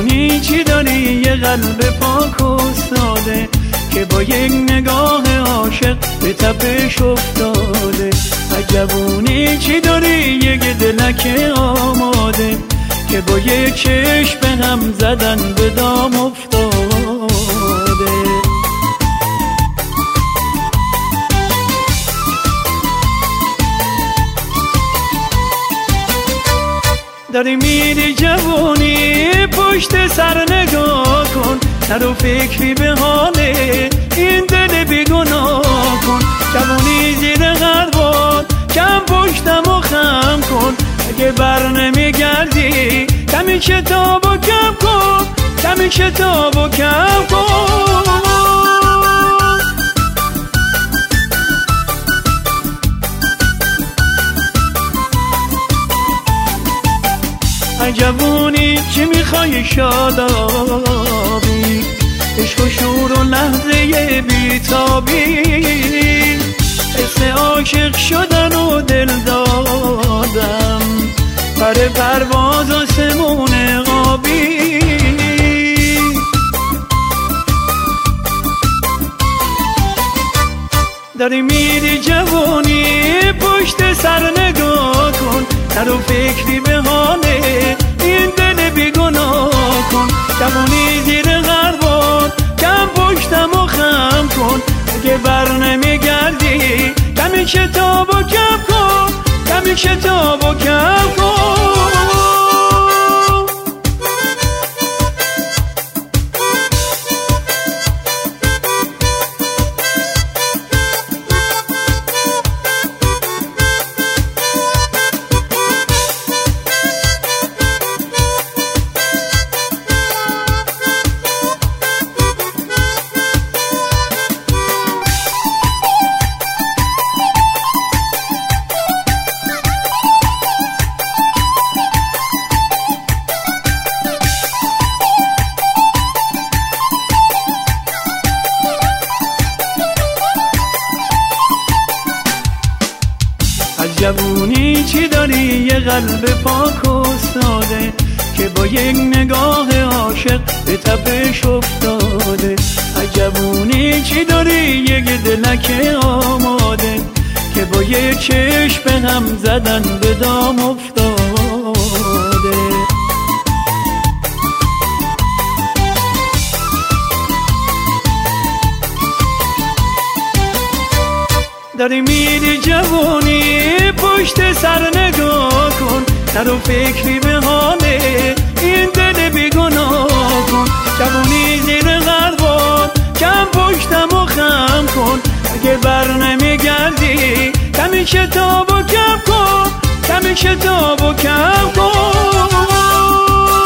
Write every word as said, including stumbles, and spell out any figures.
جوونی چی داری یه قلب پاک و ساده که با یک نگاه عاشق به تپش افتاده. جوونی چی داری یک دلک آماده که با یک چشم به هم زدن به دام افتاده. داری میری جوونی پشت سر نگاه کن، سر و فکری به حاله این دل بیگناه کن. جوونی زیر غربان کم پشتم و خم کن، اگه بر نمیگردی کمی شتاب و کم کن، کمی شتاب و کم کن. ای جوونی چی میخوای شادابی، عشق و شور و لحظه بیتابی، حس عاشق شدن و دل دادم، پر پرواز و سمون آبی. داری میری جوونی پشت سر نگاه کن، سر و فکری به حاله این دل بیگناه کن. جوونی زیر غربان کم پشتم و خم کن، اگه بر نمیگردی کمی شتاب و کم کن، کمی شتاب و کم کن. جوونی چی داری یه قلب پاک و ساده که با یک نگاه عاشق به تپش افتاده. جوونی چی داری یک دلک آماده که با یک چشم به هم زدن به دام افتاده. داری میری جوونی پشت سر نگاه کن، سر و فکری به حاله این دل بیگناه کن. جوونی زیر غربان کم پشتم و خم کن، اگه بر نمیگردی کمی شتاب و کم کن، کمی شتاب و کم کن.